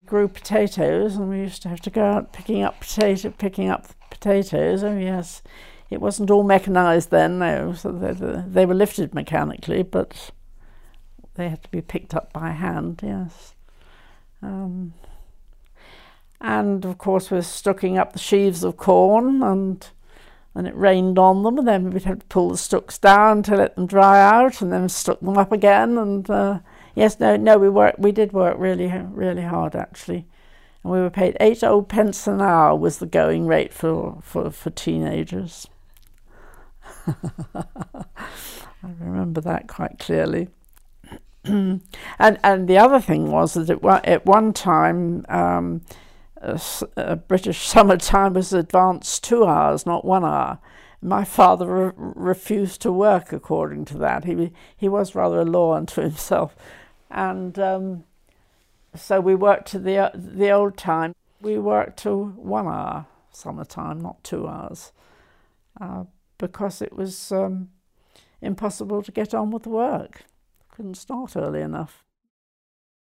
Grew potatoes, and we used to have to go out picking up potatoes. Oh yes, it wasn't all mechanised then, no. So they were lifted mechanically, but they had to be picked up by hand. Yes. And of course we're stocking up the sheaves of corn, and it rained on them, and then we'd have to pull the stalks down to let them dry out, and then stock them up again. And yes, no, we did work really, really hard actually, and we were paid 8 old pence an hour was the going rate for teenagers. I remember that quite clearly. and the other thing was that at one time British summertime was advanced 2 hours, not 1 hour. My father refused to work according to that. He was rather a law unto himself, and so we worked to the old time. We worked to 1 hour summertime, not 2 hours, because it was impossible to get on with the work. Couldn't start early enough.